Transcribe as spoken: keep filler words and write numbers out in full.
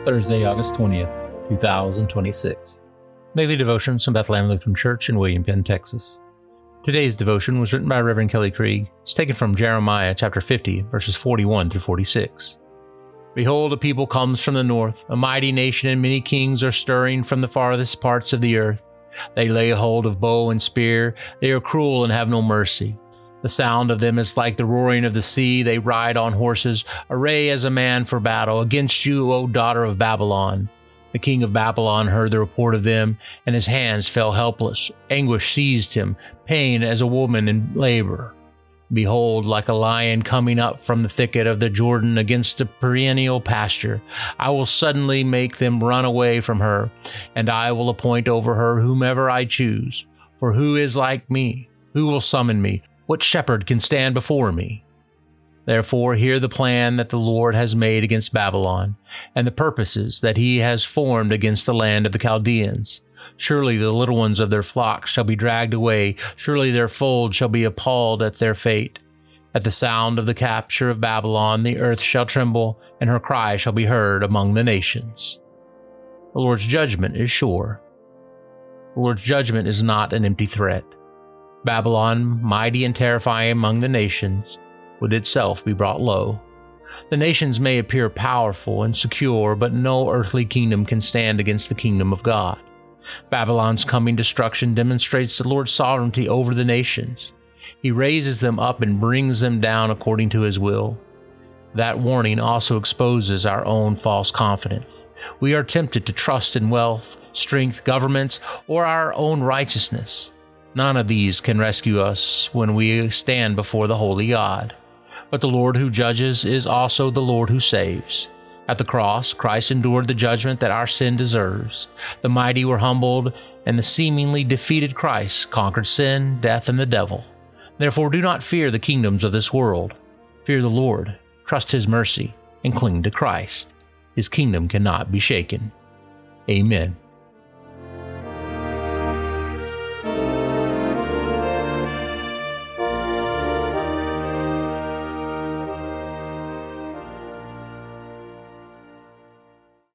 Thursday, August twentieth, two thousand twenty-six. Daily Devotions from Bethlehem Lutheran Church in William Penn, Texas. Today's devotion was written by Reverend Kelly Krieg. It's taken from Jeremiah chapter fifty, verses forty-one through forty-six. Behold, a people comes from the north, a mighty nation, and many kings are stirring from the farthest parts of the earth. They lay hold of bow and spear, they are cruel and have no mercy. The sound of them is like the roaring of the sea. They ride on horses, array as a man for battle. Against you, O daughter of Babylon. The king of Babylon heard the report of them, and his hands fell helpless. Anguish seized him, pain as a woman in labor. Behold, like a lion coming up from the thicket of the Jordan against a perennial pasture, I will suddenly make them run away from her, and I will appoint over her whomever I choose. For who is like me? Who will summon me? What shepherd can stand before me? Therefore hear the plan that the Lord has made against Babylon, and the purposes that he has formed against the land of the Chaldeans. Surely the little ones of their flocks shall be dragged away, surely their fold shall be appalled at their fate. At the sound of the capture of Babylon the earth shall tremble, and her cry shall be heard among the nations. The Lord's judgment is sure. The Lord's judgment is not an empty threat. Babylon, mighty and terrifying among the nations, would itself be brought low. The nations may appear powerful and secure, but no earthly kingdom can stand against the kingdom of God. Babylon's coming destruction demonstrates the Lord's sovereignty over the nations. He raises them up and brings them down according to his will. That warning also exposes our own false confidence. We are tempted to trust in wealth, strength, governments, or our own righteousness. None of these can rescue us when we stand before the holy God. But the Lord who judges is also the Lord who saves. At the cross, Christ endured the judgment that our sin deserves. The mighty were humbled, and the seemingly defeated Christ conquered sin, death, and the devil. Therefore do not fear the kingdoms of this world. Fear the Lord, trust his mercy, and cling to Christ. His kingdom cannot be shaken. Amen.